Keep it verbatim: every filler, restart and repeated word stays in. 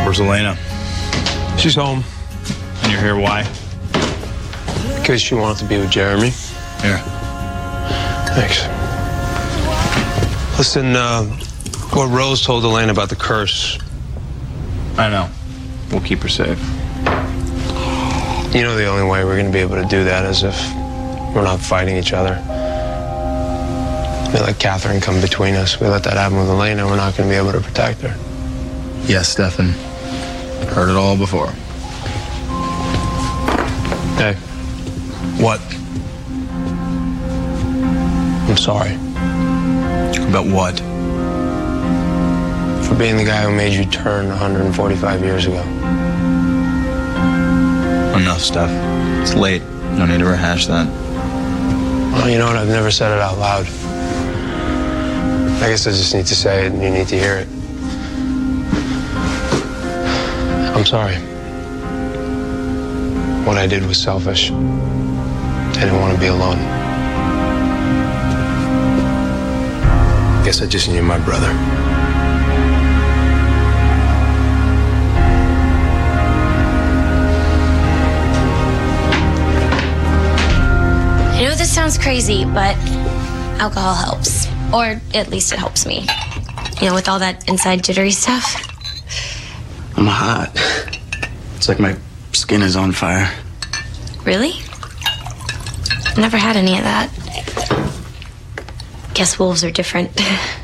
Where's Elena? She's home. And you're here why? Because she wanted to be with Jeremy. Here. Thanks. Listen, uh, what Rose told Elena about the curse. I know. We'll keep her safe. You know the only way we're going to be able to do that is if we're not fighting each other. We let Catherine come between us. We let that happen with Elena, we're not going to be able to protect her. Yes, Stefan. Heard it all before. Hey. What? I'm sorry. About what? For being the guy who made you turn one hundred forty-five years ago. Enough, Steph. It's late. No need to rehash that. Well, you know what? I've never said it out loud. I guess I just need to say it and you need to hear it. I'm sorry. What I did was selfish. I didn't want to be alone. Guess I just need my brother. I know this sounds crazy, but alcohol helps. Or at least it helps me. You know, with all that inside jittery stuff. I'm hot. It's like my skin is on fire. Really? Never had any of that. Guess wolves are different.